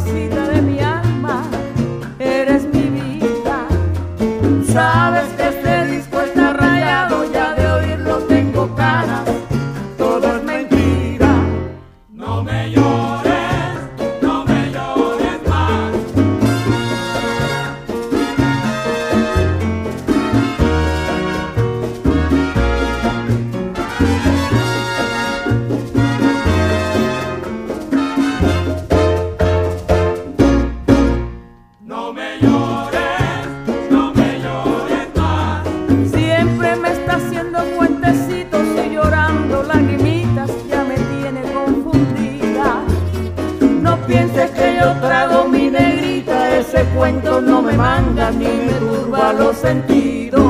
mamacita de mi alma, eres mi vida. Sabes que este disco está rayado, ya de oírlo tengo canas, todo es mentira. No me llores, no me llores más. No me llores, no me llores más. Siempre me está haciendo cuentecitos y llorando lagrimitas, ya me tiene confundida. No pienses que yo trago mi negrita, ese cuento no me manga ni me turba los sentidos.